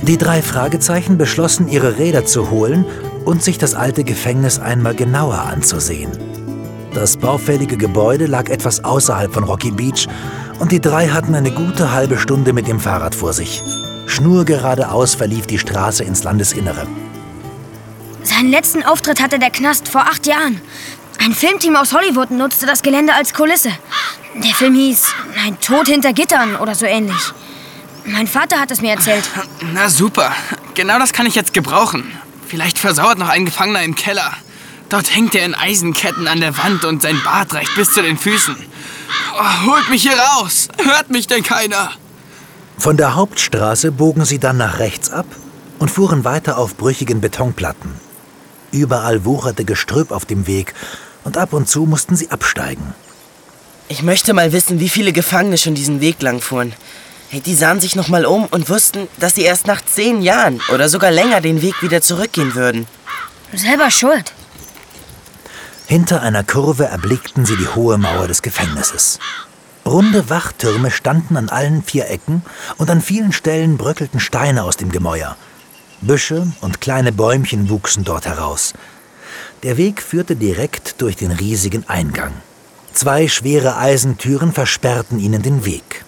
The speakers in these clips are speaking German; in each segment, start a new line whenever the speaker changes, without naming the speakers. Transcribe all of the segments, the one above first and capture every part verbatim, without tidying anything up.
Die drei Fragezeichen beschlossen, ihre Räder zu holen und sich das alte Gefängnis einmal genauer anzusehen. Das baufällige Gebäude lag etwas außerhalb von Rocky Beach und die drei hatten eine gute halbe Stunde mit dem Fahrrad vor sich. Schnurgeradeaus verlief die Straße ins Landesinnere.
Seinen letzten Auftritt hatte der Knast vor acht Jahren. Ein Filmteam aus Hollywood nutzte das Gelände als Kulisse. Der Film hieß Ein Tod hinter Gittern oder so ähnlich. Mein Vater hat es mir erzählt.
Na super. Genau das kann ich jetzt gebrauchen. Vielleicht versauert noch ein Gefangener im Keller. Dort hängt er in Eisenketten an der Wand und sein Bart reicht bis zu den Füßen. Oh, holt mich hier raus! Hört mich denn keiner?
Von der Hauptstraße bogen sie dann nach rechts ab und fuhren weiter auf brüchigen Betonplatten. Überall wucherte Gestrüpp auf dem Weg und ab und zu mussten sie absteigen.
Ich möchte mal wissen, wie viele Gefangene schon diesen Weg lang fuhren. Hey, die sahen sich noch mal um und wussten, dass sie erst nach zehn Jahren oder sogar länger den Weg wieder zurückgehen würden.
Selber schuld.
Hinter einer Kurve erblickten sie die hohe Mauer des Gefängnisses. Runde Wachtürme standen an allen vier Ecken und an vielen Stellen bröckelten Steine aus dem Gemäuer. Büsche und kleine Bäumchen wuchsen dort heraus. Der Weg führte direkt durch den riesigen Eingang. Zwei schwere Eisentüren versperrten ihnen den Weg.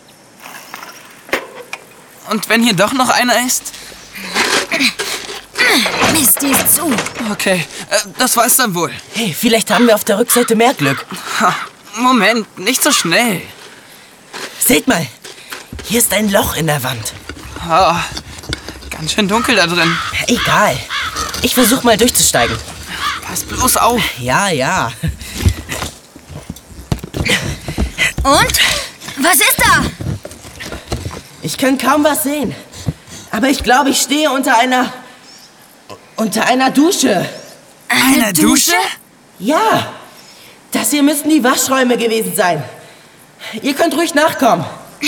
Und wenn hier doch noch einer ist?
Mist, die ist zu.
Okay, äh, das war's dann wohl.
Hey, vielleicht haben wir auf der Rückseite mehr Glück.
Ha, Moment, nicht so schnell.
Seht mal, hier ist ein Loch in der Wand.
Oh, ganz schön dunkel da drin.
Egal, ich versuch mal durchzusteigen.
Pass bloß auf.
Ja, ja.
Und? Was ist da?
Ich kann kaum was sehen. Aber ich glaube, ich stehe unter einer... unter einer Dusche.
Eine,
Eine Dusche?
Ja, das hier müssten die Waschräume gewesen sein. Ihr könnt ruhig nachkommen.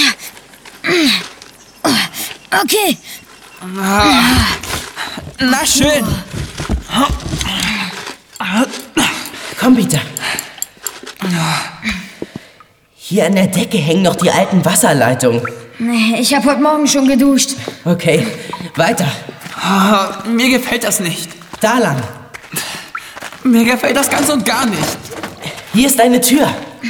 Okay.
Na schön.
Komm, Peter. Hier an der Decke hängen noch die alten Wasserleitungen.
Nee, ich habe heute Morgen schon geduscht.
Okay, weiter.
Oh, mir gefällt das nicht.
Da lang.
Mir gefällt das ganz und gar nicht.
Hier ist eine Tür.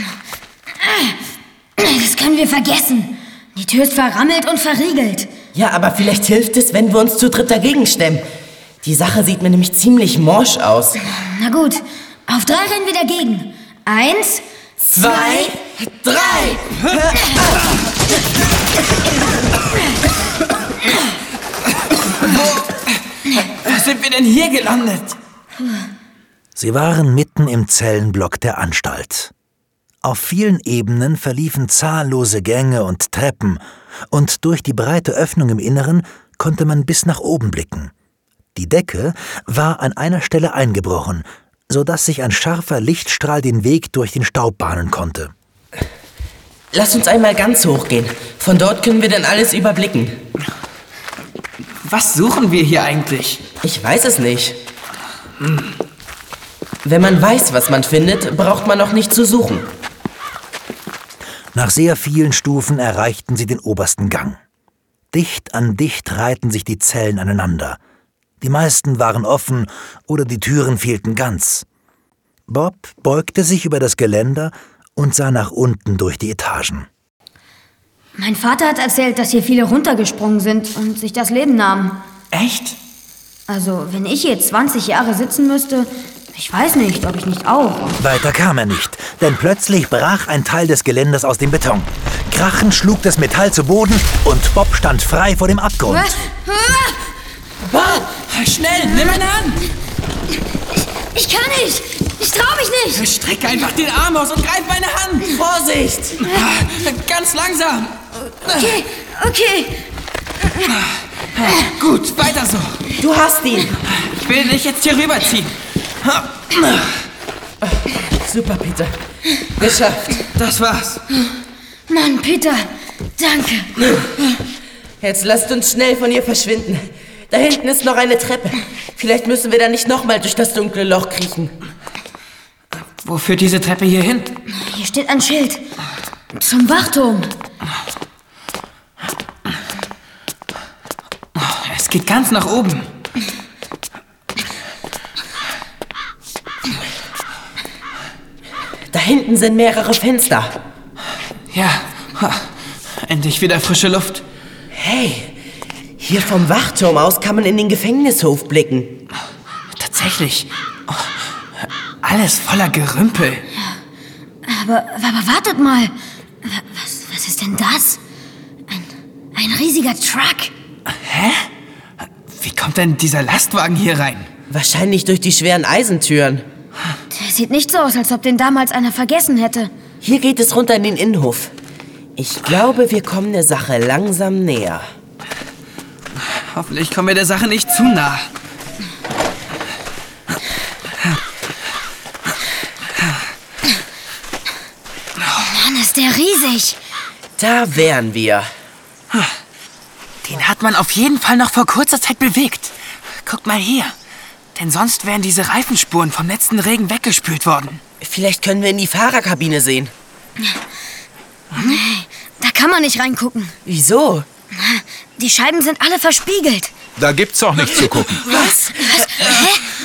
Das können wir vergessen. Die Tür ist verrammelt und verriegelt.
Ja, aber vielleicht hilft es, wenn wir uns zu dritt dagegen stemmen. Die Sache sieht mir nämlich ziemlich morsch aus.
Na gut, auf drei rennen wir dagegen. Eins,
Zwei, drei!
Wo sind wir denn hier gelandet?
Sie waren mitten im Zellenblock der Anstalt. Auf vielen Ebenen verliefen zahllose Gänge und Treppen, und durch die breite Öffnung im Inneren konnte man bis nach oben blicken. Die Decke war an einer Stelle eingebrochen, sodass sich ein scharfer Lichtstrahl den Weg durch den Staub bahnen konnte.
Lass uns einmal ganz hoch gehen. Von dort können wir dann alles überblicken.
Was suchen wir hier eigentlich?
Ich weiß es nicht. Hm. Wenn man weiß, was man findet, braucht man auch nicht zu suchen.
Nach sehr vielen Stufen erreichten sie den obersten Gang. Dicht an dicht reihten sich die Zellen aneinander. Die meisten waren offen oder die Türen fehlten ganz. Bob beugte sich über das Geländer und sah nach unten durch die Etagen.
Mein Vater hat erzählt, dass hier viele runtergesprungen sind und sich das Leben nahmen.
Echt?
Also, wenn ich hier zwanzig Jahre sitzen müsste, ich weiß nicht, ob ich nicht auch.
Weiter kam er nicht, denn plötzlich brach ein Teil des Geländers aus dem Beton. Krachend schlug das Metall zu Boden und Bob stand frei vor dem Abgrund.
Bob,
schnell, nimm meine Hand!
Ich, ich kann nicht! Ich trau mich nicht!
Streck einfach den Arm aus und greif meine Hand!
Vorsicht!
Ganz langsam!
Okay, okay.
Gut, weiter so.
Du hast ihn!
Ich will dich jetzt hier rüberziehen.
Super, Peter. Geschafft.
Das war's.
Mann, Peter, danke.
Jetzt lasst uns schnell von hier verschwinden. Da hinten ist noch eine Treppe. Vielleicht müssen wir da nicht nochmal durch das dunkle Loch kriechen.
Wo führt diese Treppe hier hin?
Hier steht ein Schild. Zum Wachturm.
geht ganz nach oben.
Da hinten sind mehrere Fenster.
Ja, endlich wieder frische Luft.
Hey, hier vom Wachturm aus kann man in den Gefängnishof blicken.
Tatsächlich. Alles voller Gerümpel.
Aber, aber wartet mal. Was, was ist denn das? Ein, ein riesiger Truck.
Hä? Wie kommt denn dieser Lastwagen hier rein?
Wahrscheinlich durch die schweren Eisentüren.
Der sieht nicht so aus, als ob den damals einer vergessen hätte.
Hier geht es runter in den Innenhof. Ich glaube, wir kommen der Sache langsam näher.
Hoffentlich kommen wir der Sache nicht zu nah.
Mann, ist der riesig.
Da wären wir.
Den hat man auf jeden Fall noch vor kurzer Zeit bewegt. Guck mal hier. Denn sonst wären diese Reifenspuren vom letzten Regen weggespült worden.
Vielleicht können wir in die Fahrerkabine sehen.
Nee, da kann man nicht reingucken.
Wieso?
Die Scheiben sind alle verspiegelt.
Da gibt's auch nichts zu gucken.
Was?
Was? Hä?